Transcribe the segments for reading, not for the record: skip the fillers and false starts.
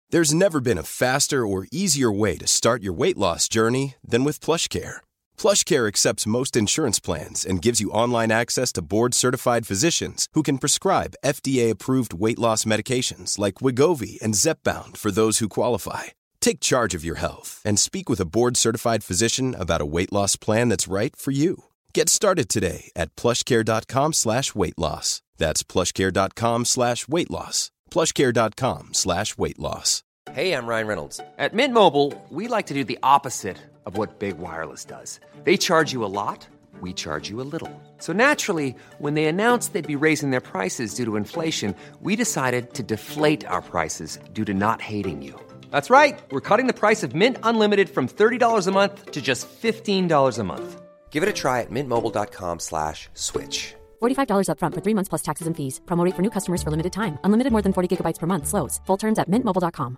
There's never been a faster or easier way to start your weight loss journey than with PlushCare. PlushCare accepts most insurance plans and gives you online access to board-certified physicians who can prescribe FDA-approved weight loss medications like Wegovy and Zepbound for those who qualify. Take charge of your health and speak with a board-certified physician about a weight loss plan that's right for you. Get started today at plushcare.com/weightloss. That's plushcare.com/weightloss. plushcare.com/weightloss. Hey, I'm Ryan Reynolds. At Mint Mobile, we like to do the opposite of what Big Wireless does. They charge you a lot, we charge you a little. So naturally, when they announced they'd be raising their prices due to inflation, we decided to deflate our prices due to not hating you. That's right. We're cutting the price of Mint Unlimited from $30 a month to just $15 a month. Give it a try at mintmobile.com/switch. $45 up front for 3 months plus taxes and fees. Promo rate for new customers for limited time. Unlimited more than 40 gigabytes per month. Slows full terms at mintmobile.com.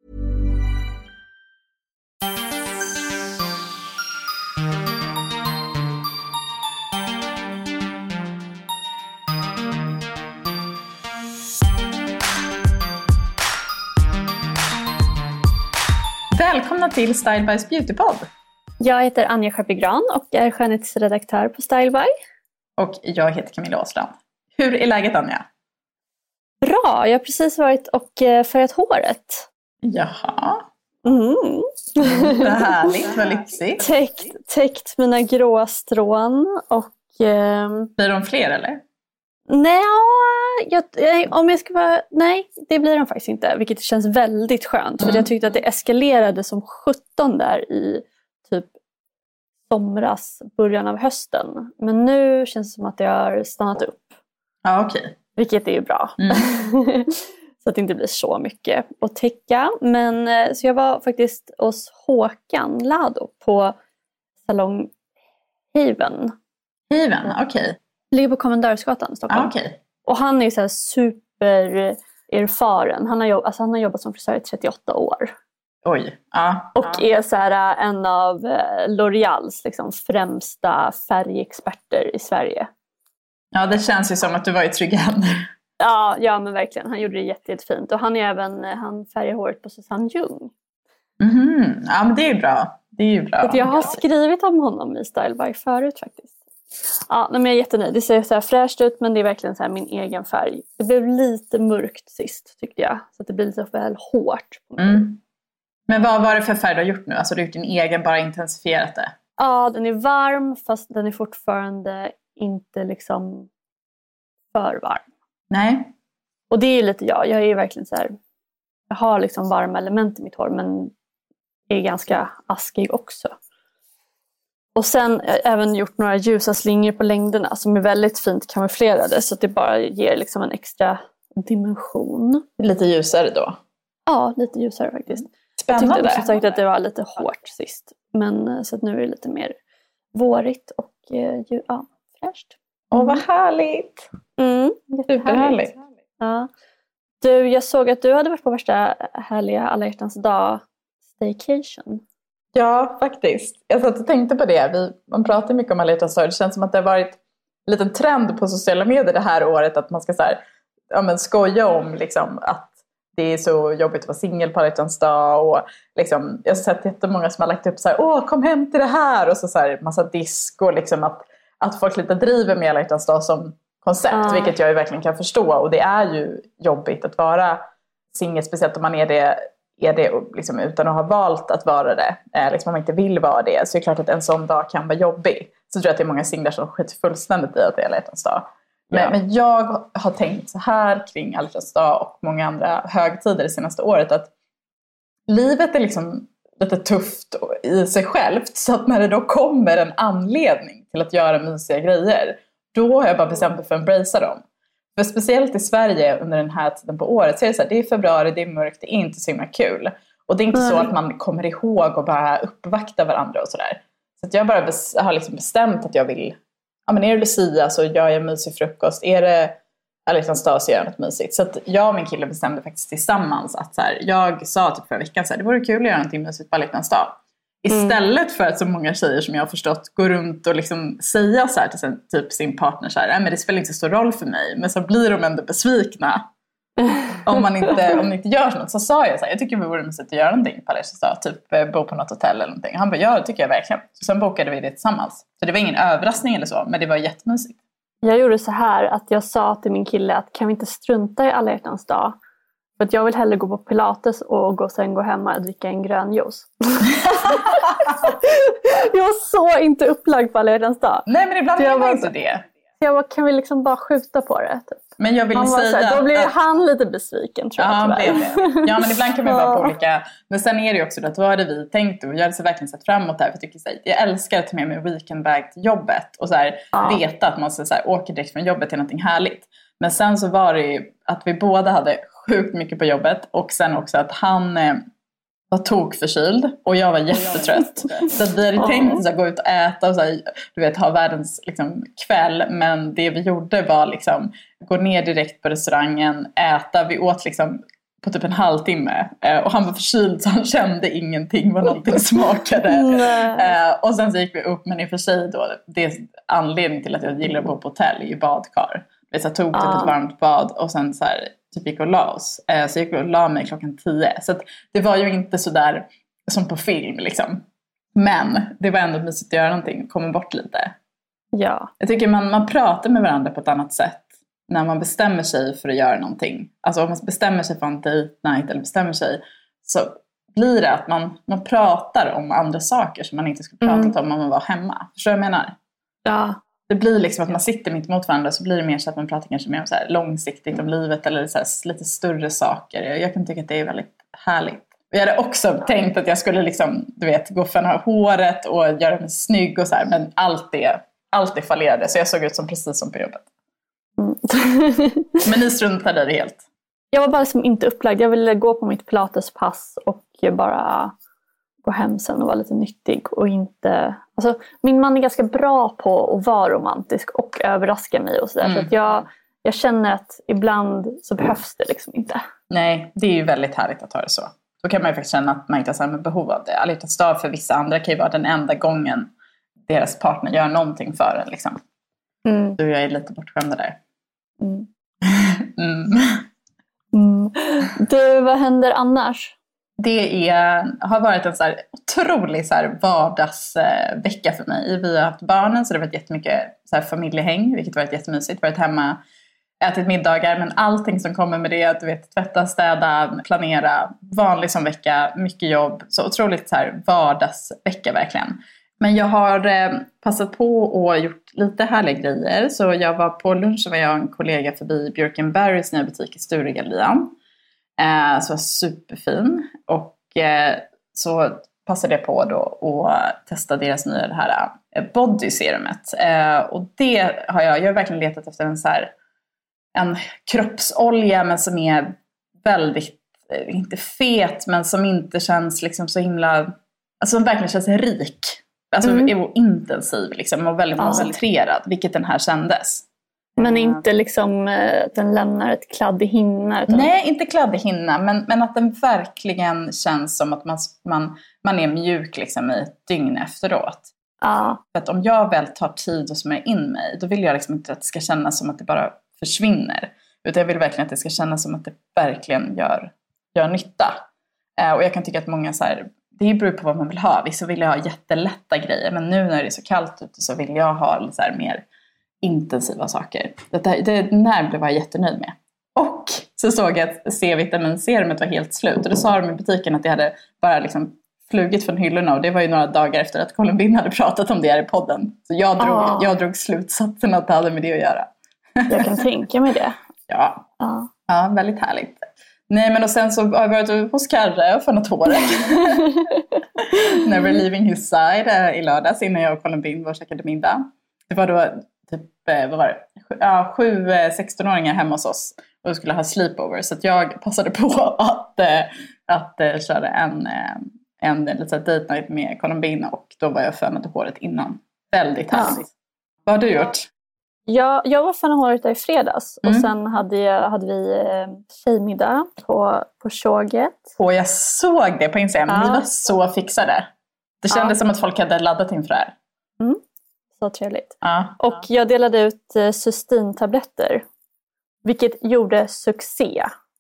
Välkomna till Style By's Beautypod. Jag heter Anja Schappigran och är skönhetsredaktör på Style By. Och jag heter Camilla Åsland. Hur är läget, Anja? Bra, jag har precis varit och färgat håret. Jaha. Vad härligt, vad lyxigt. Täckt mina gråa strån och... Blir de fler eller? Nej, om jag ska vara... Nej, det blir de faktiskt inte. Vilket känns väldigt skönt. För jag tyckte att det eskalerade som 17 där i typ somras, början av hösten. Men nu känns det som att det har stannat upp. Ja, okej. Vilket är ju bra. Så att det inte blir så mycket att täcka. Men så jag var faktiskt hos Håkan Lado på Salong Haven. Haven, okej. Ligger på Kommendörsgatan i Stockholm. Okej. Och han är ju så här super erfaren. Han har jobbat som frisör i 38 år. Oj. Ja. Och är så här en av L'Oreals liksom främsta färgexperter i Sverige. Ja, det känns ju som att du var i trygga händer. Ja, men verkligen. Han gjorde det jättefint. Och han färgar håret på Susanne Ljung. Ja, men det är ju bra. Jag har skrivit om honom i Style By förut faktiskt. Ja, men jag är jättenöjd. Det ser så här fräscht ut, men det är verkligen så här min egen färg. Det blev lite mörkt sist, tyckte jag. Så att det blir lite väl hårt på mig. Men vad var det för färg du har gjort nu? Alltså du har gjort din egen, bara intensifierat det? Ja, den är varm, fast den är fortfarande inte liksom för varm. Nej. Och det är lite jag är verkligen så här, jag har liksom varma element i mitt hår, men är ganska askig också. Och sen har jag även gjort några ljusa slingor på längderna som är väldigt fint kamouflerade, så att det bara ger liksom en extra dimension. Lite ljusare då? Ja, lite ljusare faktiskt. Spännande. Jag tyckte sagt att det var lite hårt sist. Men så att nu är det lite mer vårigt och fräscht. Vad härligt. Superhärligt. Ja. Du, jag såg att du hade varit på värsta härliga alla hjärtans dag staycation. Ja, faktiskt. Jag satt och tänkte på det. Man pratar mycket om alla hjärtans dag. Det känns som att det har varit en liten trend på sociala medier det här året. Att man ska så här, skoja om liksom, att det är så jobbigt att vara singel på alla hjärtans dag. Och liksom, jag har sett jättemånga som har lagt upp så här, kom hem till det här. Och så här, massa disco. Liksom, att folk lite driver med alla hjärtans dag som koncept. Vilket jag ju verkligen kan förstå. Och det är ju jobbigt att vara singel. Speciellt om man är det liksom, utan att ha valt att vara det. Liksom, om man inte vill vara det. Så är det klart att en sån dag kan vara jobbig. Så tror jag att det är många singlar som skiter fullständigt i att det är alla hjärtans dag. Men jag har tänkt så här kring alla hjärtans dag och många andra högtider det senaste året. Att livet är liksom lite tufft i sig självt. Så att när det då kommer en anledning till att göra mysiga grejer, då har jag bara bestämt mig för att embracea dem. För speciellt i Sverige under den här tiden på året så är det så här, det är februari, det är mörkt, det är inte så himla kul. Och det är inte så att man kommer ihåg och bara uppvakta varandra och sådär. Så att jag bara har liksom bestämt att jag vill, är det Lucia så gör jag mysig frukost. Är det alla hjärtans dag så gör jag något mysigt. Så att jag och min kille bestämde faktiskt tillsammans att så här, jag sa typ förra veckan så här, det vore kul att göra någonting mysigt på alla hjärtans dag. Istället för att så många tjejer som jag har förstått går runt och liksom säga så här till typ sin partner så här, men det spelar inte så stor roll för mig. Men så blir de ändå besvikna om ni inte gör något. Så sa jag så här, jag tycker vi borde mysigt att göra någonting på Alexis dag. Typ bo på något hotell eller någonting. Han bara, ja det tycker jag verkligen. Så sen bokade vi det tillsammans. Så det var ingen överraskning eller så, men det var jättemysigt. Jag gjorde så här att jag sa till min kille att kan vi inte strunta i alla hjärtans dag? För att jag vill hellre gå på pilates och sen gå hemma och dricka en grön juice. Jag var så inte upplagd på alla hjärtans dag. Nej, men ibland är man inte det. Jag bara, kan vi liksom bara skjuta på det? Typ. Men jag vill säga... Här, då blir han lite besviken tror jag. Ja, men ibland kan man vara på olika... Men sen är det ju också att vad hade vi tänkt och jag hade så verkligen sett fram emot det här. För jag älskar att ta med mig weekendbag till jobbet. Och så här, veta att man så här, åker direkt från jobbet till någonting härligt. Men sen så var det ju att vi båda hade sjukt mycket på jobbet. Och sen också att han var tokförkyld och jag var jättetrött. Så att vi hade tänkt att gå ut och äta och så här, du vet, ha världens liksom, kväll. Men det vi gjorde var liksom gå ner direkt på restaurangen, äta. Vi åt liksom på typ en halvtimme. Och han var förkyld så han kände ingenting vad någonting smakade. Och sen så gick vi upp, men i och för sig då, det är anledningen till att jag gillar att bo på hotell i badkar. Vi så tog typ ett varmt bad och sen så här typ gick och la oss. Så jag gick och la mig 10:00. Så att det var ju inte så där som på film liksom. Men det var ändå mysigt att göra någonting. Komma bort lite. Ja. Jag tycker man pratar med varandra på ett annat sätt. När man bestämmer sig för att göra någonting. Alltså om man bestämmer sig för en date night eller bestämmer sig. Så blir det att man pratar om andra saker som man inte skulle pratat om man var hemma. Förstår du vad jag menar? Ja. Det blir liksom att man sitter mitt emot varandra så blir det mer så att man pratar kanske mer om så här långsiktigt om livet eller så här lite större saker. Jag kan tycka att det är väldigt härligt. Jag hade också tänkt att jag skulle liksom, du vet, gå för håret och göra mig snygg och så här, men allt det fallerade så jag såg ut som precis som på jobbet. Men ni struntade det helt. Jag var bara liksom inte upplagd. Jag ville gå på mitt pilatespass och bara gå hem sen och vara lite nyttig och inte... Alltså, min man är ganska bra på att vara romantisk och överraska mig och sådär. Så att jag känner att ibland så behövs det liksom inte. Nej, det är ju väldigt härligt att ha det så. Då kan man ju faktiskt känna att man inte har samma behov av det. Alla hjärtans för vissa andra kan ju vara den enda gången deras partner gör någonting för en liksom. Så jag är lite bortskämd där. Du, vad händer annars? Det har varit en så här otrolig så här vardagsvecka för mig. Vi har haft barnen så det har varit jättemycket så här familjehäng, vilket har varit jättemysigt. Varit hemma, ätit middagar, men allting som kommer med det, du vet, tvätta, städa, planera, vanlig som vecka, mycket jobb. Så otroligt så här vardagsvecka verkligen. Men jag har passat på och gjort lite härliga grejer. Så jag var på lunch och var jag och en kollega förbi Björk & Barrys nya butik i Sturegallerian. Så var superfin. Och så passade jag på då att testa deras nya det här bodyserumet. Och det har jag har verkligen letat efter en kroppsolja men som är väldigt, inte fet men som inte känns liksom så himla, alltså som verkligen känns rik. Alltså intensiv liksom och väldigt koncentrerad, vilket den här kändes. Men inte liksom den lämnar ett kladdig hinna? Utan... Nej, inte kladdig hinna, men att den verkligen känns som att man är mjuk liksom i ett dygn efteråt. För att om jag väl tar tid och smörjer in mig, då vill jag liksom inte att det ska kännas som att det bara försvinner. Utan jag vill verkligen att det ska kännas som att det verkligen gör nytta. Och jag kan tycka att många så här, det beror på vad man vill ha. Vissa vill ha jättelätta grejer, men nu när det är så kallt ute så vill jag ha lite så här mer intensiva saker. Den här blev jag jättenöjd med. Och så såg jag att C-vitaminserumet var helt slut. Och då sa de i butiken att det hade bara liksom flugit från hyllorna. Och det var ju några dagar efter att Colin Bin hade pratat om det här i podden. Så jag drog slutsatsen att det hade med det att göra. Jag kan tänka mig det. Ja, väldigt härligt. Nej, men och sen så har jag varit hos Karre och fönat håret. Never leaving his side i lördags innan jag och Colin Bin var och käkade middag. Det var då typ, vad var det? 7 16-åringar hemma hos oss och skulle ha sleepover. Så att jag passade på att köra en liten date night med Colin Bin och då var jag fönade håret innan. Väldigt härligt. Vad har du gjort? Jag var fönade håret där i fredags och sen hade vi tjejmiddag på tjoget. Och jag såg det på Instagram. Ni var så fixade. Det kändes som att folk hade laddat inför det här. Så trevligt. Och jag delade ut cystintabletter. Vilket gjorde succé.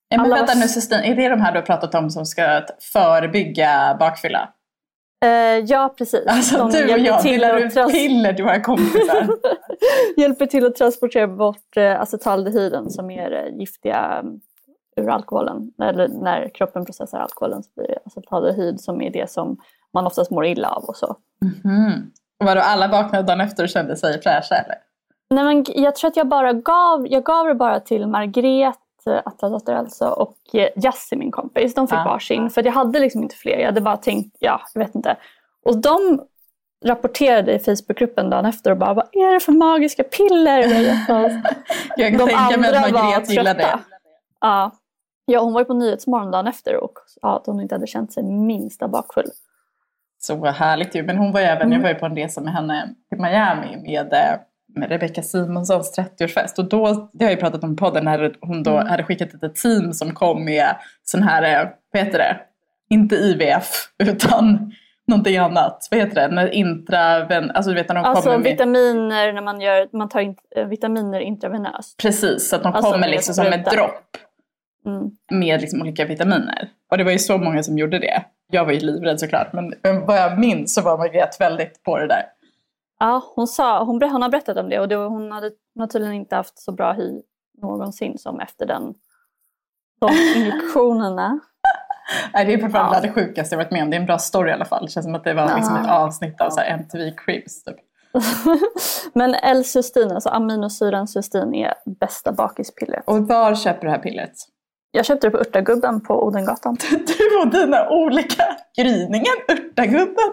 Ja, men vänta nu, Sustin, är det de här du har pratat om som ska förebygga bakfylla? Ja, precis. Alltså du och jag, delar ut piller till våra kompisar. Hjälper till att transportera bort acetaldehyden som är giftiga ur alkoholen. Eller när kroppen processar alkoholen så blir det acetaldehyd som är det som man oftast mår illa av och så. Mm-hmm. Var då alla vaknade dagen efter och kände sig fräscha eller? Nej, men jag tror att jag gav det bara till Margret, Atlas dotter Elsa och Jassi, min kompis. De fick varsin, för jag hade liksom inte fler. Jag hade bara tänkt, jag vet inte. Och de rapporterade i Facebookgruppen dagen efter och bara, vad är det för magiska piller? Jag kan tänka mig att Margret gillade det. Ja, hon var ju på Nyhetsmorgon dagen efter och att hon inte hade känt sig minsta bakfull. Så härligt ju. Men hon var ju även, jag var ju på en resa med henne till Miami med Rebecca Simonssons 30-årsfest. Och då, det har jag ju pratat om i podden, när hon då hade skickat ett team som kom med sån här, vad heter det? Inte IVF, utan någonting annat. Vad heter det? När alltså du vet när de kommer med vitaminer, när man tar vitaminer intravenöst. Precis, så att de kommer liksom som ett dropp. Med liksom olika vitaminer. Och det var ju så många som gjorde det. Jag var ju livrädd såklart. Men vad jag minns så var Margret väldigt på det där. Ja, hon har berättat om det. Och hon hade tydligen inte haft så bra hy någonsin som efter de injektionerna. Nej, det är fortfarande det sjukaste jag varit med om. Det är en bra story i alla fall. Det känns som att det var liksom ett avsnitt av så här MTV Cribs typ. Men L-cystin, alltså aminosyran cystin, är bästa bakispillret. Och var köper du det här pillret? Jag köpte det på Örtagubben på Odengatan. Du och dina olika gryningen, Örtagubben.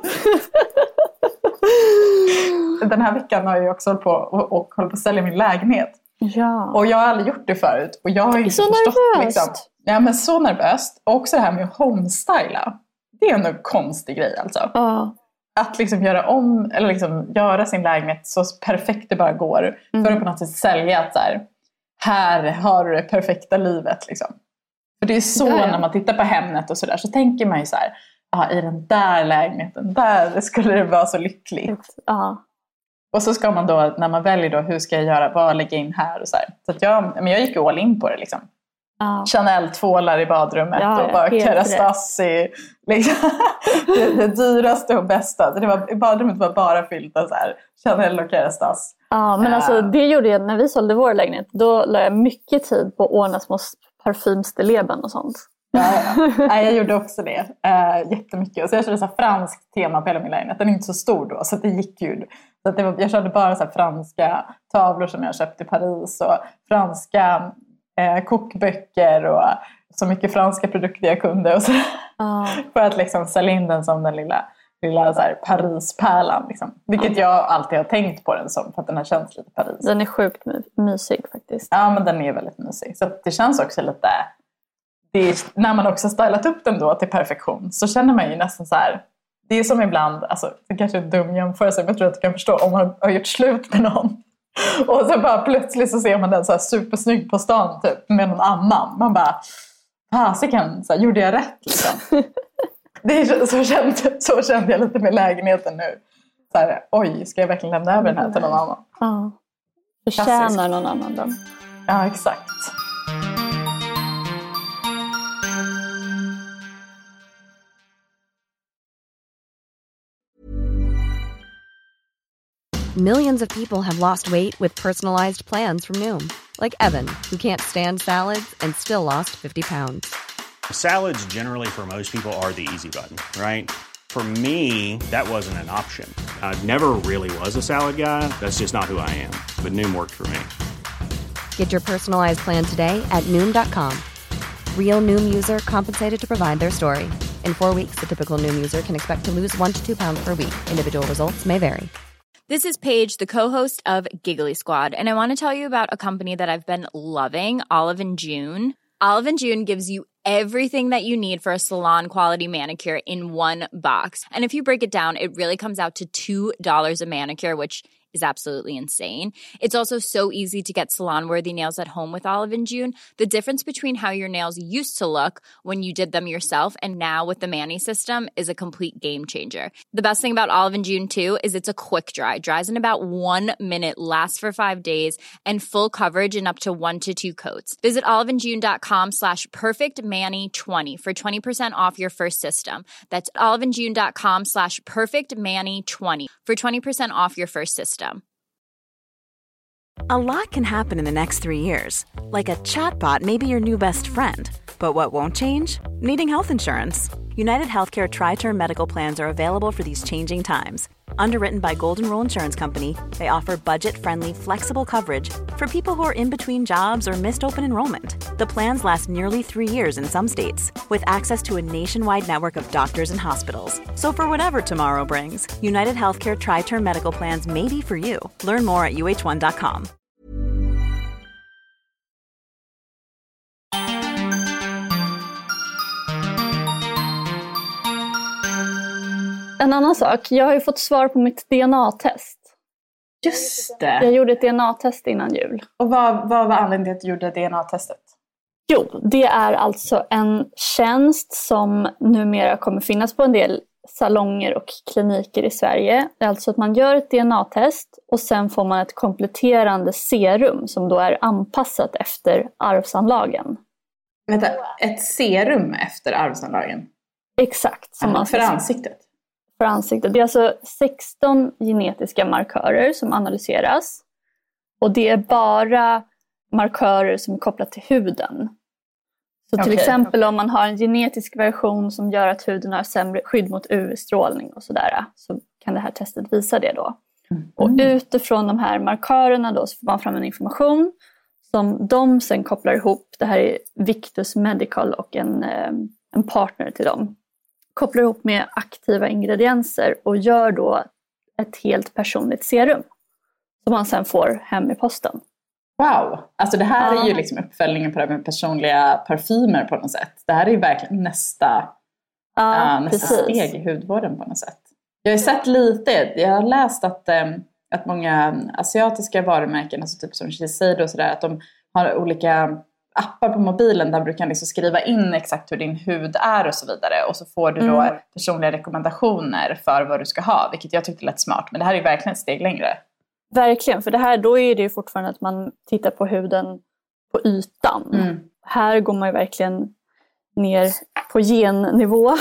Den här veckan har jag också hållit på och hållit på att sälja min lägenhet. Ja. Och jag har aldrig gjort det förut. Och jag har inte förstått nervöst. Liksom. Ja, men så nervöst. Och också det här med att homestyla. Det är en konstig grej alltså. Att liksom göra om, eller liksom göra sin lägenhet så perfekt det bara går. För att på något sätt sälja att så här har du det perfekta livet liksom. För det är så när man tittar på Hemnet och sådär, så tänker man ju så här, i den där lägenheten, där skulle det vara så lyckligt. Och så ska man då, när man väljer då, hur ska jag göra, vad lägga in här och så här. Så att jag gick all in på det liksom. Chanel-tvålar i badrummet och bara Kerastase liksom. det dyraste och bästa. Badrummet var bara fyllt av så här Chanel och Kerastase. Ja, men alltså det gjorde jag när vi sålde vår lägenhet. Då la jag mycket tid på att ordna små parfymstilleben och sånt. Ja, jag gjorde också det. Jättemycket. Och så jag körde så här franskt tema på hela min lägenhet. Den är inte så stor då, så det gick ju. Så att jag körde bara så här franska tavlor som jag köpte i Paris. Och franska kokböcker och så mycket franska produkter jag kunde. Och så, för att liksom sälja in den som den lilla så här Paris-pärlan. Liksom. Vilket jag alltid har tänkt på den som, för att den har känts lite Paris. Den är sjukt mysig faktiskt. Ja, men den är väldigt mysig. Så det känns också lite... när man också stylat upp den då till perfektion, så känner man ju nästan så här... Det är som ibland, alltså det kanske är en dum jämförelse, men jag tror att du kan förstå om man har gjort slut med någon. Och så bara plötsligt så ser man den så här supersnygg på stan typ, med någon annan. Man bara, så gjorde jag rätt liksom. Det är så kände jag lite med lägenheten nu. Så här, oj, ska jag verkligen lämna över den här till någon annan? Ja, förtjänar någon annan den. Ja, exakt. Millions of people have lost weight with personalized plans from Noom. Like Evan, who can't stand salads and still lost 50 pounds. Salads generally for most people are the easy button, right? For me, that wasn't an option. I never really was a salad guy. That's just not who I am. But Noom worked for me. Get your personalized plan today at Noom.com. Real Noom user compensated to provide their story. In 4 weeks, the typical Noom user can expect to lose 1 to 2 pounds per week. Individual results may vary. This is Paige, the co-host of Giggly Squad, and I want to tell you about a company that I've been loving, Olive & June. Olive & June gives you everything that you need for a salon-quality manicure in one box. And if you break it down, it really comes out to $2 a manicure, which is absolutely insane. It's also so easy to get salon-worthy nails at home with Olive & June. The difference between how your nails used to look when you did them yourself and now with the Mani system is a complete game changer. The best thing about Olive & June too is it's a quick dry. Dries in about 1 minute, lasts for 5 days, and full coverage in up to 1 to 2 coats. Visit oliveandjune.com/perfectmani20 for 20% off your first system. That's oliveandjune.com/perfectmani20 for 20% off your first system. A lot can happen in the next 3 years. Like a chatbot may be your new best friend. But what won't change? Needing health insurance. United Healthcare Tri-Term Medical Plans are available for these changing times. Underwritten by Golden Rule Insurance Company, they offer budget-friendly, flexible coverage for people who are in between jobs or missed open enrollment. The plans last nearly 3 years in some states, with access to a nationwide network of doctors and hospitals. So for whatever tomorrow brings, United Healthcare Tri-Term Medical Plans may be for you. Learn more at uh1.com. En annan sak, jag har ju fått svar på mitt DNA-test. Just det. Jag gjorde ett DNA-test innan jul. Och vad var anledningen till att du gjorde DNA-testet? Jo, det är alltså en tjänst som numera kommer finnas på en del salonger och kliniker i Sverige. Det är alltså att man gör ett DNA-test och sen får man ett kompletterande serum som då är anpassat efter arvsanlagen. Vänta, ett serum efter arvsanlagen? Exakt. Som man för ansiktet? För ansiktet. Det är alltså 16 genetiska markörer som analyseras. Och det är bara markörer som är kopplat till huden. Så till exempel om man har en genetisk version som gör att huden har sämre skydd mot UV-strålning och sådär, så kan det här testet visa det då. Och utifrån de här markörerna då så får man fram en information som de sen kopplar ihop. Det här är Victus Medical och en partner till dem. Kopplar ihop med aktiva ingredienser och gör då ett helt personligt serum som man sen får hem i posten. Wow, alltså det här är ju liksom uppföljningen på det med personliga parfymer på något sätt. Det här är ju verkligen nästa steg i hudvården på något sätt. Jag har sett lite, jag har läst att många asiatiska varumärken, alltså typ som Shiseido och sådär, att de har olika appar på mobilen där du kan liksom skriva in exakt hur din hud är och så vidare. Och så får du då personliga rekommendationer för vad du ska ha, vilket jag tyckte lät smart. Men det här är verkligen ett steg längre. Verkligen, för det här, då är det ju fortfarande att man tittar på huden på ytan. Här går man ju verkligen ner på gennivå.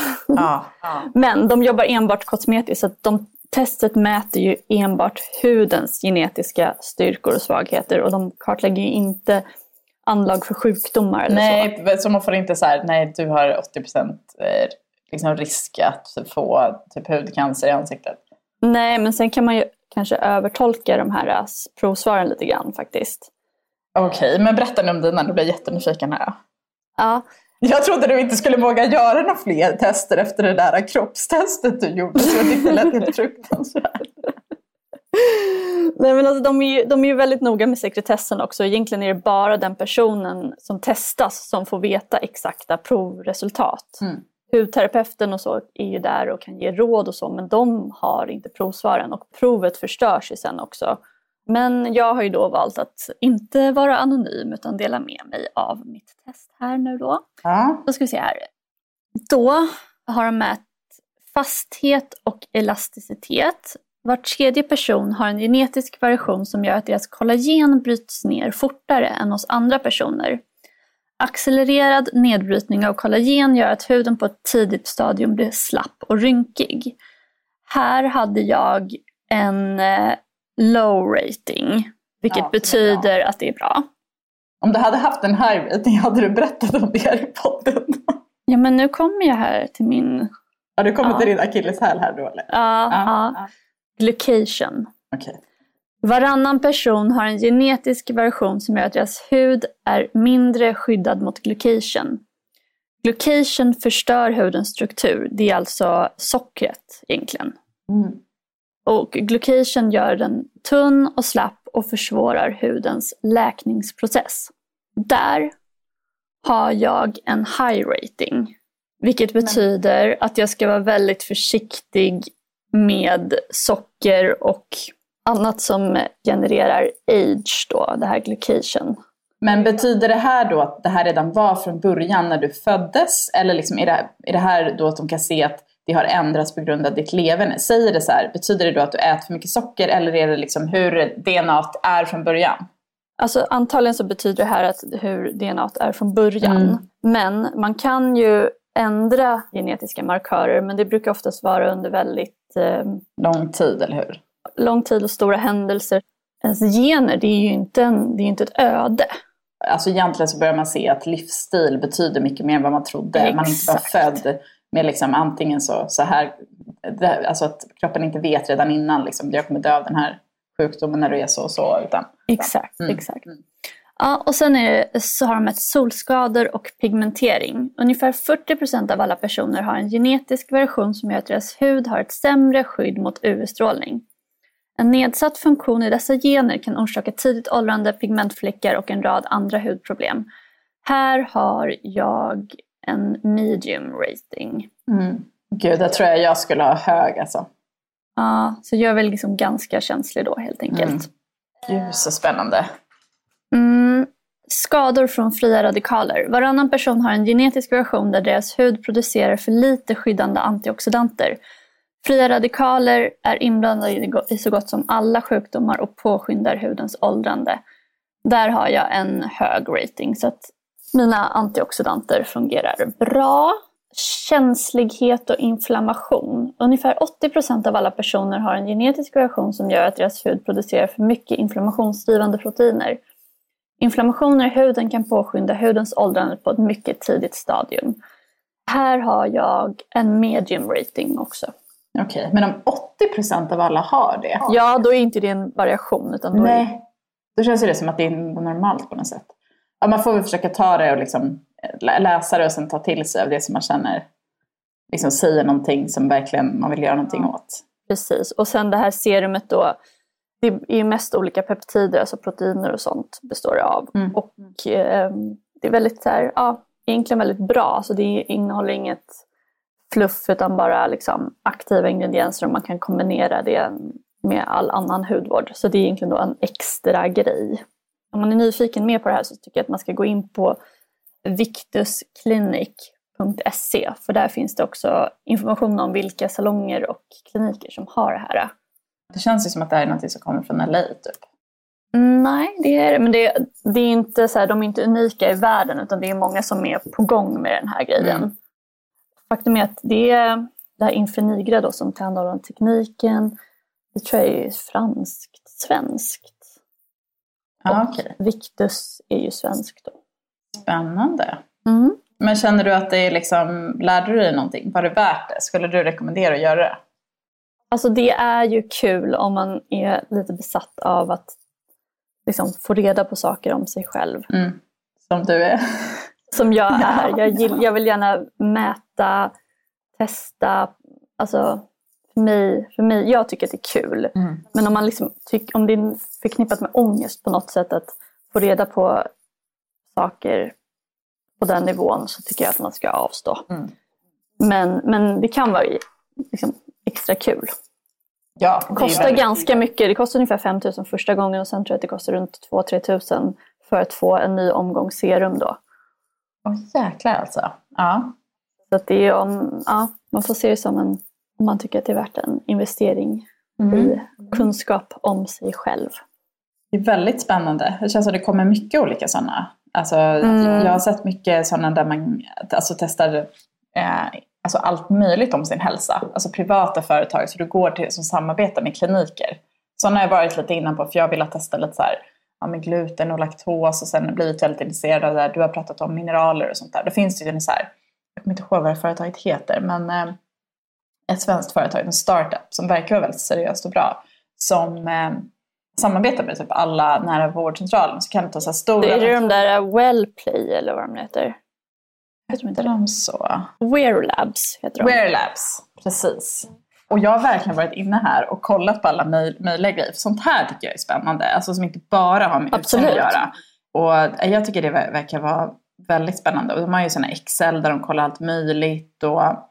Men de jobbar enbart kosmetiskt, så att testet mäter ju enbart hudens genetiska styrkor och svagheter. Och de kartlägger ju inte anlag för sjukdomar eller så man får inte så här, nej du har 80% liksom risk att få typ hudcancer i ansiktet. Nej, men sen kan man ju kanske övertolka de här provsvaren lite grann faktiskt. Okej, men berätta nu om dina, då blir jag jättenyfiken här. Ja. Jag trodde du inte skulle våga göra några fler tester efter det där kroppstestet du gjorde, så jag tyckte det lät helt fruktansvärt. Nej, men alltså, de är ju väldigt noga med sekretessen också. Egentligen är det bara den personen som testas som får veta exakta provresultat. Hudterapeuten och så är ju där och kan ge råd och så, men de har inte provsvaren och provet förstörs ju sen också. Men jag har ju då valt att inte vara anonym utan dela med mig av mitt test här nu då. Då ska vi se här. Då har de mätt fasthet och elasticitet. Var tredje person har en genetisk variation som gör att deras kollagen bryts ner fortare än hos andra personer. Accelererad nedbrytning av kollagen gör att huden på ett tidigt stadium blir slapp och rynkig. Här hade jag en low rating, vilket betyder att det är bra. Om du hade haft en high rating hade du berättat om det här i podden. Ja, men nu kommer jag här till min... Ja, du kommer till din akilleshäl här då, eller? Ja. Glycation. Okay. Varannan person har en genetisk variation som gör att deras hud är mindre skyddad mot glycation. Glycation förstör hudens struktur. Det är alltså sockret egentligen. Och glycation gör den tunn och slapp och försvårar hudens läkningsprocess. Där har jag en high rating. Vilket betyder att jag ska vara väldigt försiktig med socker och annat som genererar age då, det här glycation. Men betyder det här då att det här redan var från början när du föddes? Eller liksom är det här då att de kan se att det har ändrats på grund av ditt leverne? Säger det så här, betyder det då att du äter för mycket socker? Eller är det liksom hur DNA är från början? Alltså antagligen så betyder det här att hur DNA är från början. Men man kan ju ändra genetiska markörer. Men det brukar oftast vara under väldigt lång tid, eller hur? Lång tid och stora händelser. Ens gener, det är ju inte ett öde. Alltså egentligen så börjar man se att livsstil betyder mycket mer än vad man trodde. Exakt. Man är inte bara född med liksom antingen så här. Alltså att kroppen inte vet redan innan liksom, jag kommer dö av den här sjukdomen när du är så och så. Utan, exakt. Ja, och sen så har de ett solskador och pigmentering. Ungefär 40% av alla personer har en genetisk variation som gör att deras hud har ett sämre skydd mot UV-strålning. En nedsatt funktion i dessa gener kan orsaka tidigt åldrande, pigmentfläckar och en rad andra hudproblem. Här har jag en medium rating. Gud, det tror jag skulle ha hög alltså. Ja, så jag är väl liksom ganska känslig då helt enkelt. Gud, så spännande. Skador från fria radikaler. Varannan person har en genetisk variation där deras hud producerar för lite skyddande antioxidanter. Fria radikaler är inblandade i så gott som alla sjukdomar och påskyndar hudens åldrande. Där har jag en hög rating så att mina antioxidanter fungerar bra. Känslighet och inflammation. Ungefär 80% av alla personer har en genetisk variation som gör att deras hud producerar för mycket inflammationsdrivande proteiner. Inflammationer i huden kan påskynda hudens åldrande på ett mycket tidigt stadium. Här har jag en medium rating också. Okej, men om 80% av alla har det? Ja, då är inte det en variation. Utan då känns det som att det är normalt på något sätt. Ja, man får väl försöka ta det och liksom läsa det och sen ta till sig av det som man känner. Liksom säger någonting som verkligen man vill göra någonting åt. Precis, och sen det här serumet då. Det är ju mest olika peptider, alltså proteiner och sånt består det av. Och det är väldigt så här, egentligen väldigt bra. Så det innehåller inget fluff utan bara liksom aktiva ingredienser och man kan kombinera det med all annan hudvård. Så det är egentligen då en extra grej. Om man är nyfiken mer på det här så tycker jag att man ska gå in på victusclinic.se för där finns det också information om vilka salonger och kliniker som har det här. Det känns ju som att det här är något som kommer från LA typ. Nej, det är det. Men det är inte så här, de är inte unika i världen utan det är många som är på gång med den här grejen. Faktum är att det är det här Infinigra då som tillhandahåller den tekniken. Det tror jag är svenskt. Okay. Victus är ju svenskt då. Spännande. Men känner du att det är liksom, lärde du dig någonting? Var det värt det? Skulle du rekommendera att göra det? Alltså det är ju kul om man är lite besatt av att liksom få reda på saker om sig själv. Som du är. Som jag är. Jag vill gärna mäta, testa. Alltså för mig jag tycker att det är kul. Men om man liksom om det är förknippat med ångest på något sätt att få reda på saker på den nivån så tycker jag att man ska avstå. Men det kan vara liksom extra kul. Ja, det kostar ganska mycket. Det kostar ungefär 5 000 första gången och sen tror jag att det kostar runt 2-3 000 för att få en ny omgång serum då. Jäklar alltså. Ja. Så att det är man får se det som om man tycker att det är värt en investering i kunskap om sig själv. Det är väldigt spännande. Det känns som det kommer mycket olika sådana. Alltså, jag har sett mycket sådana där man testar alltså allt möjligt om sin hälsa. Alltså privata företag så du går till som samarbetar med kliniker. Sådana har jag varit lite innan på för jag vill testa lite så här med gluten och laktos och sen blivit väldigt intresserad av det där. Du har pratat om mineraler och sånt där. Det finns ju så här, jag kommer inte ihåg vad det företaget heter men ett svenskt företag, en startup som verkar vara väldigt seriöst och bra som samarbetar med typ alla nära vårdcentralen så kan du ta så här stora... Det är de där Wellplay eller vad de heter. Heter inte de så? Wear Labs heter de. Wear Labs, precis. Och jag har verkligen varit inne här och kollat på alla möjliga grejer. För sånt här tycker jag är spännande. Alltså som inte bara har med utseende att göra. Och jag tycker det verkar vara väldigt spännande. Och de har ju såna Excel där de kollar allt möjligt. Och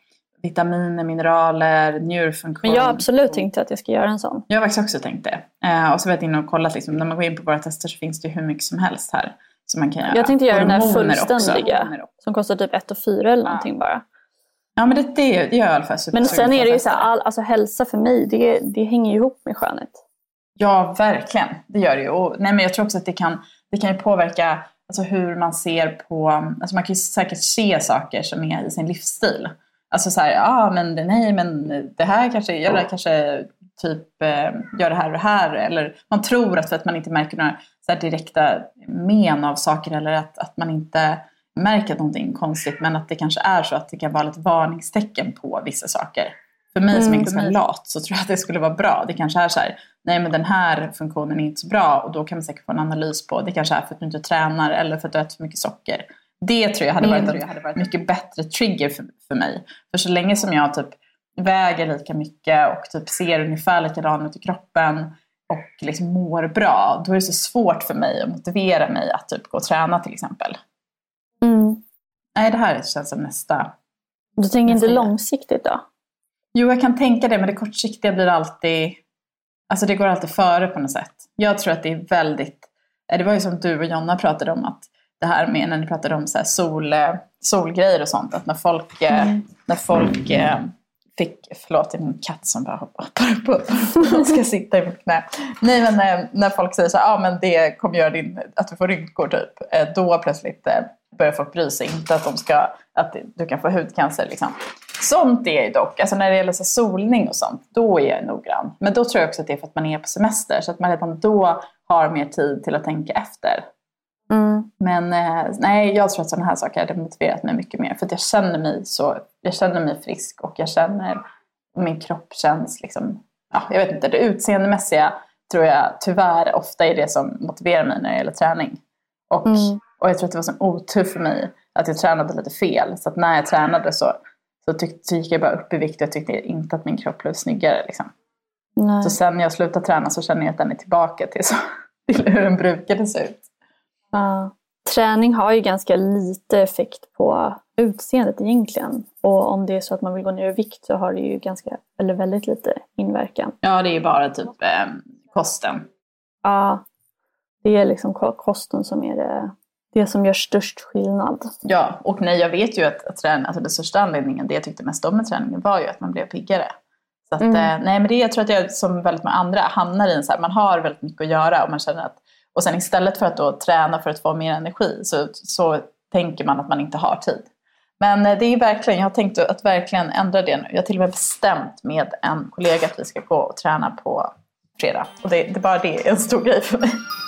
vitaminer, mineraler, njurfunktion. Men jag har absolut tänkt att jag ska göra en sån. Jag har faktiskt också tänkt det. Och så vet jag inne och kollat, liksom, när man går in på våra tester så finns det hur mycket som helst här. Som man kan göra. Jag tänkte göra den här fullständiga också. Som kostar typ 1 400 eller någonting bara. Ja, men det gör jag i alla fall. Men sen är det ju så här, alltså hälsa för mig, det hänger ju ihop med skönhet. Ja, verkligen. Det gör det ju. Och, nej, men jag tror också att det kan ju påverka alltså, hur man ser på... Alltså man kan ju säkert se saker som är i sin livsstil. Alltså så här, men det här kanske... Gör det kanske typ... Gör det här och det här. Eller man tror att för att man inte märker några så här, direkta men av saker. Eller att man inte märker någonting konstigt. Men att det kanske är så att det kan vara ett varningstecken på vissa saker. För mig som är ganska lat så tror jag att det skulle vara bra. Det kanske är så här, nej men den här funktionen är inte så bra. Och då kan man säkert få en analys på. Det kanske är för att du inte tränar eller för att du äter för mycket socker. Det tror jag hade varit mycket bättre trigger för mig. För så länge som jag typ väger lika mycket och typ ser ungefär likadan ut i kroppen och liksom mår bra. Då är det så svårt för mig att motivera mig att typ gå och träna till exempel. Nej, det här känns som nästa. Du tänker inte långsiktigt då? Jo, jag kan tänka det, men det kortsiktiga blir alltid... Alltså det går alltid före på något sätt. Jag tror att det är väldigt... Det var ju som du och Jonna pratade om, att det här med när ni pratade om så här solgrejer och sånt. Att när folk fick... Förlåt, det är min katt som bara hoppar upp. Jag ska sitta i mitt knä. Nej, men när folk säger så här, men det kommer göra att du får rynkor typ. Då plötsligt börjar folk bry sig. Inte att du kan få hudcancer liksom. Sånt är jag dock. Alltså när det gäller så solning och sånt, då är jag noggrann. Men då tror jag också att det är för att man är på semester. Så att man redan då har mer tid till att tänka efter. Men nej, jag tror att sådana här saker hade motiverat mig mycket mer. För att jag känner mig frisk. Och jag känner, min kropp känns liksom, jag vet inte, det utseendemässiga tror jag tyvärr ofta är det som motiverar mig när det gäller träning. Och jag tror att det var så otur för mig att jag tränade lite fel. Så att när jag tränade så gick jag bara upp i vikt. Jag tyckte inte att min kropp blev snyggare. Liksom. Så sen när jag slutade träna så känner jag att den är tillbaka till hur den brukade se ut. Träning har ju ganska lite effekt på utseendet egentligen. Och om det är så att man vill gå ner i vikt så har det ju väldigt lite inverkan. Ja, det är ju bara typ kosten. Ja, det är liksom kosten som är det som gör störst skillnad. Ja, och nej, jag vet ju att träna, alltså den största anledningen, det jag tyckte mest om med träningen var ju att man blev piggare. Så att, nej, men jag tror att jag som väldigt många andra hamnar i en så här, man har väldigt mycket att göra och man känner att, och sen istället för att då träna för att få mer energi så tänker man att man inte har tid. Men det är verkligen, jag har tänkt att verkligen ändra det nu. Jag har till och med bestämt med en kollega att vi ska gå och träna på fredag. Och det bara det är en stor grej för mig.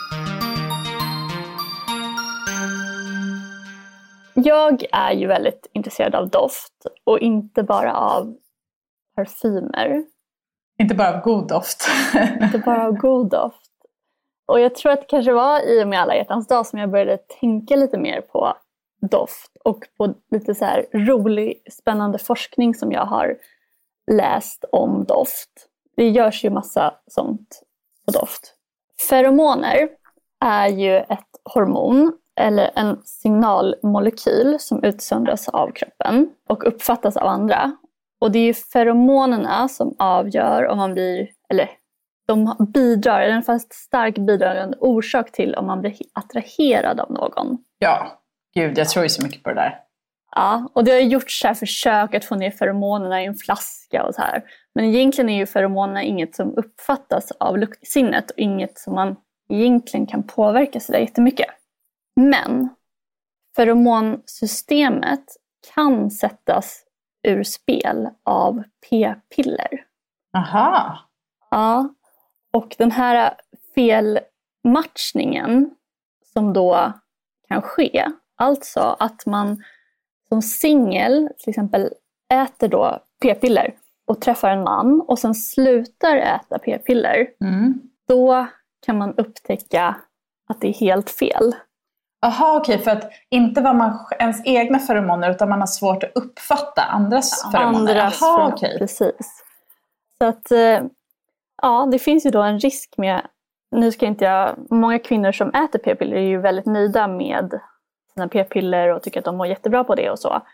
Jag är ju väldigt intresserad av doft och inte bara av parfymer. Inte bara av god doft. Inte bara av god doft. Och jag tror att det kanske var i och med alla hjärtans dag som jag började tänka lite mer på doft. Och på lite så här rolig, spännande forskning som jag har läst om doft. Det görs ju massa sånt på doft. Feromoner är ju ett hormon eller en signalmolekyl som utsöndras av kroppen och uppfattas av andra. Och det är ju feromonerna som avgör om man blir, eller de bidrar, eller en fast stark bidragande orsak till om man blir attraherad av någon. Ja, gud, jag tror ju så mycket på det där. Ja, och det har gjorts så här försök att få ner feromonerna i en flaska och så här. Men egentligen är ju feromonerna inget som uppfattas av luktsinnet och inget som man egentligen kan påverka så där jättemycket. Men feromonsystemet kan sättas ur spel av p-piller. Aha. Ja, och den här felmatchningen som då kan ske, alltså att man som singel till exempel äter då p-piller och träffar en man och sen slutar äta p-piller, då kan man upptäcka att det är helt fel. Aha, okej, för att inte var man ens egna feromoner utan man har svårt att uppfatta andras feromoner. Aha, okej. Precis. Så att ja, det finns ju då en risk med, många kvinnor som äter p-piller är ju väldigt nöjda med sina p-piller och tycker att de mår jättebra på det och så.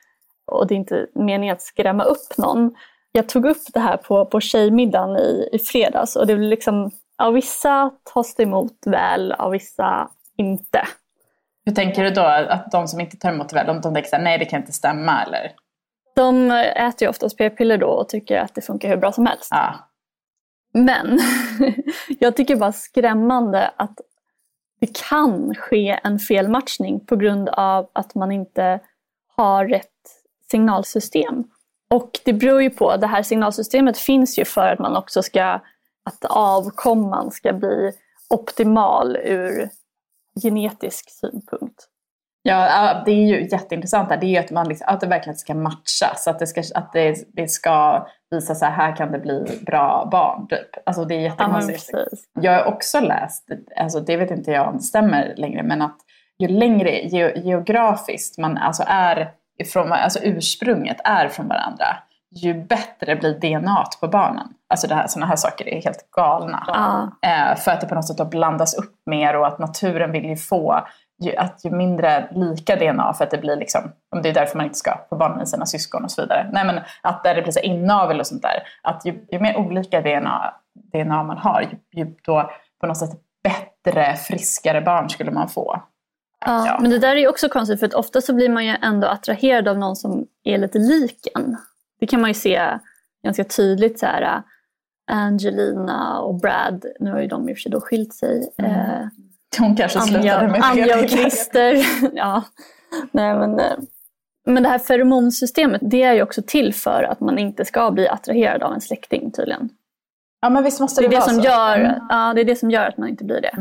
och det är inte meningen att skrämma upp någon. Jag tog upp det här på tjejmiddagen i fredags och det blev liksom, av vissa tas det emot väl, av vissa inte. Hur tänker du då att de som inte tar emot väl, de tänker såhär, nej det kan inte stämma eller? De äter ju oftast p-piller då och tycker att det funkar hur bra som helst. Ja. Men jag tycker bara skrämmande att det kan ske en felmatchning på grund av att man inte har rätt signalsystem. Och det beror ju på, det här signalsystemet finns ju för att man också att avkomman ska bli optimal ur genetisk synpunkt. Ja, det är ju jätteintressant där. Det är ju att, att det verkligen ska matcha. Så att det ska visa så här kan det bli bra barn. Typ. Alltså det är jättekonstigt. Jag har också läst, alltså det vet inte jag om det stämmer längre, men att ju längre geografiskt man alltså är ifrån, alltså ursprunget är från varandra, ju bättre blir DNA på barnen. Alltså sådana här saker är helt galna. För att det på något sätt då blandas upp mer och att naturen vill ju få ju mindre lika DNA för att det blir liksom, det är därför man inte ska få barn med sina syskon och så vidare. Nej, men att där det blir så inavel och sånt där, att ju mer olika DNA man har, ju då på något sätt bättre, friskare barn skulle man få. Ja, men det där är ju också konstigt för att ofta så blir man ju ändå attraherad av någon som är lite lik en. Det kan man ju se ganska tydligt så här, Angelina och Brad, nu har ju de i och för sig då skilt sig. Hon kanske slutade med Anja och Christer. Ja. Nej, men det här feromonsystemet, det är ju också till för att man inte ska bli attraherad av en släkting tydligen. Ja, men visst måste det är vara det som så. Ja, det är det som gör att man inte blir det.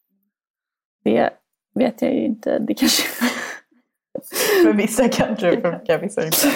Det vet jag ju inte. Det kanske... För vissa kanske det funkar, vissa inte.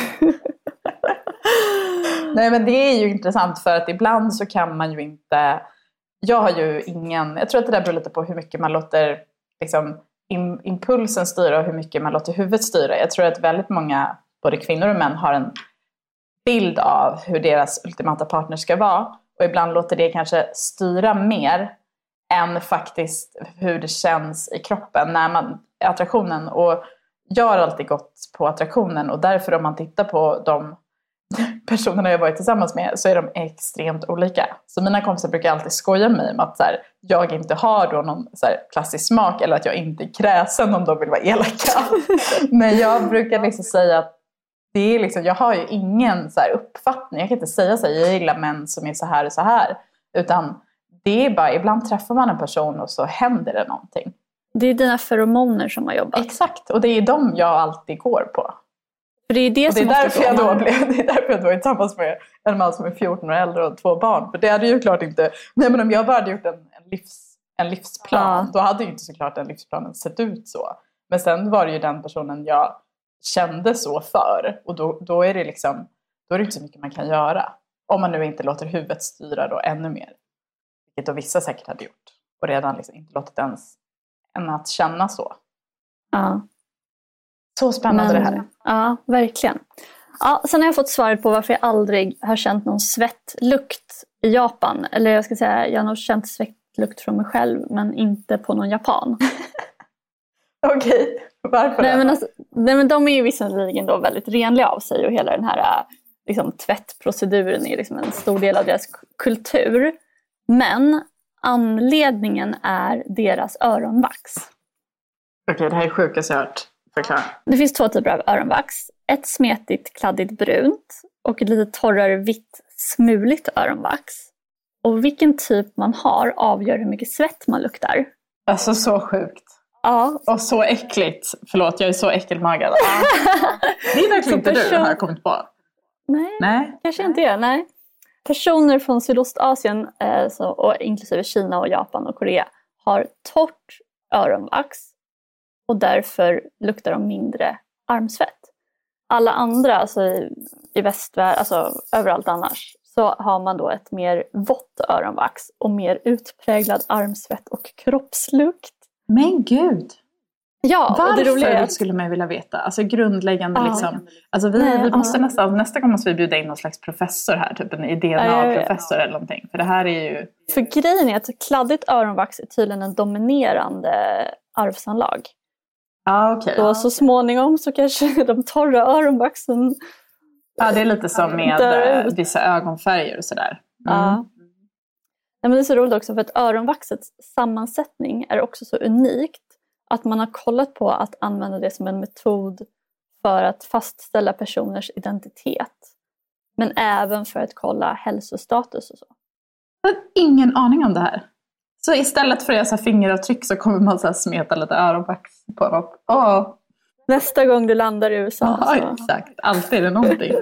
Nej, men det är ju intressant för att ibland så kan man ju inte... Jag har ju jag tror att det där beror lite på hur mycket man låter liksom, impulsen styra och hur mycket man låter huvudet styra. Jag tror att väldigt många, både kvinnor och män, har en bild av hur deras ultimata partner ska vara. Och ibland låter det kanske styra mer än faktiskt hur det känns i kroppen när man attraktionen. Och jag har alltid gått på attraktionen och därför om man tittar på de personerna jag varit tillsammans med så är de extremt olika. Så mina kompisar brukar alltid skoja mig om att så här, jag inte har då någon så här, klassisk smak eller att jag inte är kräsen om de vill vara elaka. Men jag brukar liksom säga att det är liksom, jag har ju ingen så här uppfattning. Jag kan inte säga så här, jag gillar män som är så här och så här. Utan det är bara, ibland träffar man en person och så händer det någonting. Det är dina feromoner som har jobbat. Exakt, och det är de jag alltid går på. För det är det som därför jag då är tillsammans med en man som är 14 år äldre och 2 barn. För det hade ju klart inte... Nej, men om jag bara hade gjort en livsplan, då hade ju inte såklart den livsplanen sett ut så. Men sen var det ju den personen jag kände så för. Och då är det liksom... Då är det inte så mycket man kan göra. Om man nu inte låter huvudet styra då ännu mer. Vilket då vissa säkert hade gjort. Och redan liksom inte låtit ens än att känna så. Ja. Så spännande det här. Ja, verkligen. Ja, sen har jag fått svaret på varför jag aldrig har känt någon svettlukt i Japan. Eller jag ska säga, jag har nog känt svettlukt från mig själv, men inte på någon japan. Okej, varför? Nej, men de är ju visserligen då väldigt renliga av sig och hela den här liksom, tvättproceduren är liksom en stor del av deras kultur. Men anledningen är deras öronvax. Okej, det här är sjukt jag har hört. Förklara. Det finns 2 typer av öronvax. Ett smetigt, kladdigt brunt och ett lite torrare vitt, smuligt öronvax. Och vilken typ man har avgör hur mycket svett man luktar. Alltså så sjukt. Ja. Och så äckligt. Förlåt, jag är så äckelmagad. Det är verkligen inte du har kommit på. Nej, kanske inte är. Nej. Personer från Sydostasien, och inklusive Kina och Japan och Korea, har torrt öronvax. Och därför luktar de mindre armsvett. Alla andra, alltså i västvärlden, alltså överallt annars, så har man då ett mer vått öronvax och mer utpräglad armsvett och kroppslukt. Men gud! Ja, varför skulle man vilja veta? Alltså grundläggande liksom. Alltså vi måste nästa gång måste vi bjuda in någon slags professor här. Typ en DNA-professor eller någonting. För det här är ju... För grejen är att kladdigt öronvax är tydligen en dominerande arvsanlag. Ja, okej. Så, så småningom så kanske de torra öronvaxen... Ja, det är lite som med vissa ögonfärger och sådär. Ja. Nej, men det är så roligt också för att öronvaxets sammansättning är också så unikt att man har kollat på att använda det som en metod för att fastställa personers identitet. Men även för att kolla hälsostatus och så. Jag har ingen aning om det här. Så istället för att göra så här fingeravtryck så kommer man så här smeta lite öronvax på något. Nästa gång du landar i USA. Ja, så. Exakt. Alltid är det någonting.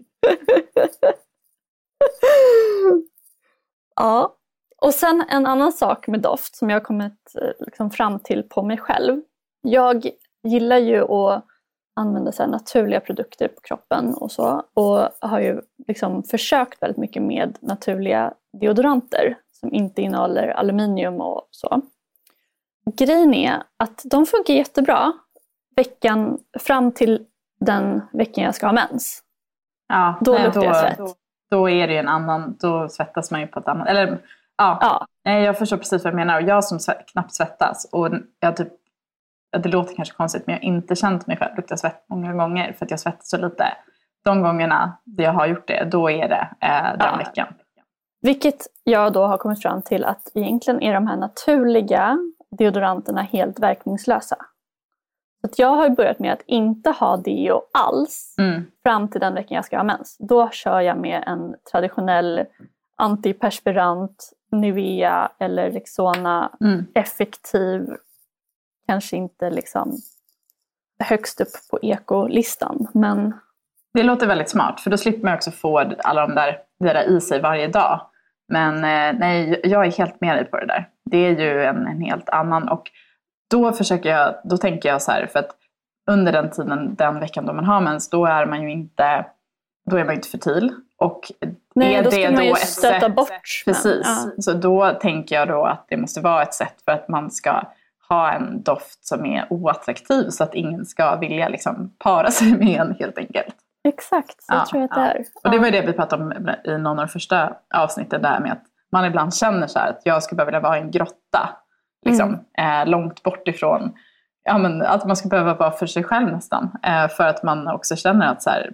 Ja. Och sen en annan sak med doft som jag har kommit liksom fram till på mig själv. Jag gillar ju att använda så här naturliga produkter på kroppen och så. Och har ju liksom försökt väldigt mycket med naturliga deodoranter som inte innehåller aluminium och så. Grejen är att de funkar jättebra veckan fram till den veckan jag ska ha mens. Ja, då luktar jag svett. Då är det en annan, då svettas man ju på ett annat, eller ja. Jag förstår precis vad jag menar. Och jag som knappt svettas och jag typ, det låter kanske konstigt men jag har inte känt mig själv lukta svett många gånger för att jag svettas så lite. De gångerna jag har gjort det, då är det den veckan. Vilket jag då har kommit fram till att egentligen är de här naturliga deodoranterna helt verkningslösa. Så att jag har börjat med att inte ha deo alls fram till den veckan jag ska ha mens. Då kör jag med en traditionell antiperspirant, Nivea eller Rexona effektiv. Kanske inte liksom högst upp på ekolistan. Men det låter väldigt smart för då slipper man också få alla de där i sig varje dag. Men nej, jag är helt med dig på det där. Det är ju en helt annan och då tänker jag så här, för att under den tiden, den veckan då man har mens, då är man ju inte fertil. Och nej, då ska man ju stöta bort. Precis, så då tänker jag då att det måste vara ett sätt för att man ska ha en doft som är oattraktiv så att ingen ska vilja liksom para sig med en helt enkelt. Exakt, så tror jag att det är. Och det var det vi pratade om i någon av de första avsnitten där med att man ibland känner så här att jag skulle vilja vara i en grotta. Liksom, långt bort ifrån att man ska behöva vara för sig själv nästan. För att man också känner att så här,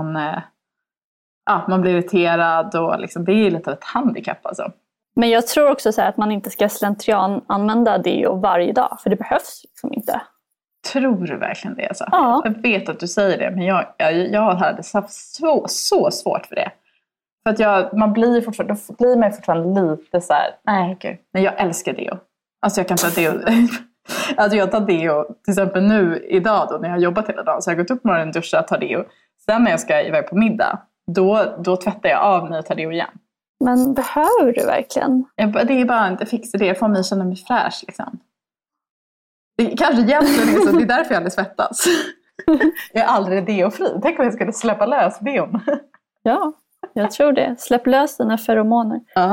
man blir irriterad och liksom, det är lite av ett handikapp alltså. Men jag tror också så här att man inte ska slentrian använda deo varje dag. För det behövs liksom inte. Tror du verkligen det? Alltså? Ja. Jag vet att du säger det. Men jag hade så svårt för det. För att man blir fortfarande lite så här. Nej, gud. Men jag älskar deo. Alltså jag kan ta deo. Alltså jag tar deo. Till exempel nu idag då när jag har jobbat hela dagen. Så jag har gått upp morgonen, duschat, tar deo. Sen när jag ska iväg på middag. Då tvättar jag av när jag tar deo igen. Men behöver du verkligen? Det är bara inte fixa det. Jag får mig känna mig fräsch liksom. Det kanske egentligen är så. Det är därför jag aldrig svettas. Jag är aldrig deofri. Tänk om jag skulle släppa lös deon. Ja, jag tror det. Släpp lös dina feromoner. Ja.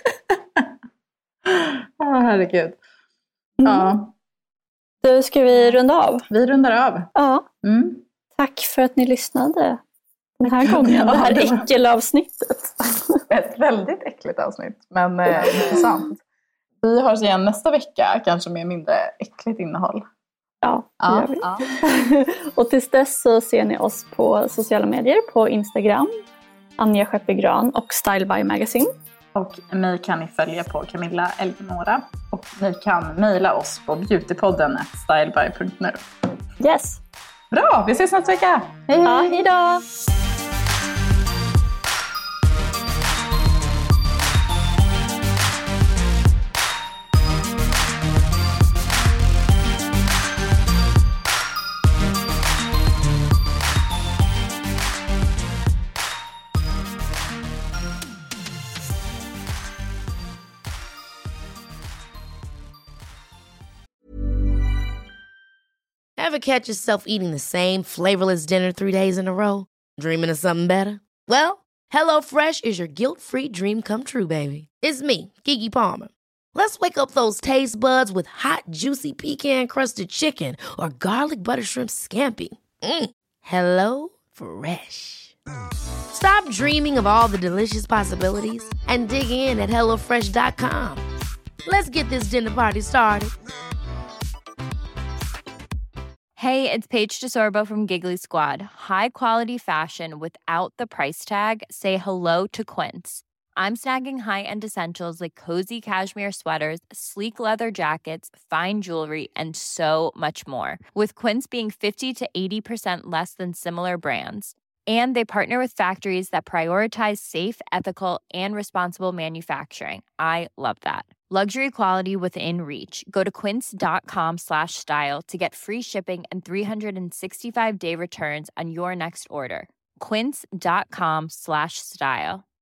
Herregud. Ja. Då ska vi runda av. Vi rundar av. Ja. Tack för att ni lyssnade den här gången. Det här äckelavsnittet. Ett väldigt äckligt avsnitt. Men intressant. Vi hörs igen nästa vecka. Kanske med mindre äckligt innehåll. Ja, det gör vi. Ja. Och tills dess så ser ni oss på sociala medier. På Instagram. Anja Skeppegran och Style by Magazine. Och mig kan ni följa på Camilla Elgenora. Och ni kan mejla oss på beautypodden@styleby.nu. Yes. Bra, vi ses nästa vecka. Hej hej. Ja, hej då. Ever catch yourself eating the same flavorless dinner 3 days in a row? Dreaming of something better? Well, HelloFresh is your guilt-free dream come true, baby. It's me, Keke Palmer. Let's wake up those taste buds with hot, juicy pecan-crusted chicken or garlic butter shrimp scampi. Hello Fresh. Stop dreaming of all the delicious possibilities and dig in at HelloFresh.com. Let's get this dinner party started. Hey, it's Paige DeSorbo from Giggly Squad. High quality fashion without the price tag. Say hello to Quince. I'm snagging high-end essentials like cozy cashmere sweaters, sleek leather jackets, fine jewelry, and so much more. With Quince being 50 to 80% less than similar brands. And they partner with factories that prioritize safe, ethical, and responsible manufacturing. I love that. Luxury quality within reach. Go to quince.com/style to get free shipping and 365-day returns on your next order. Quince.com/style.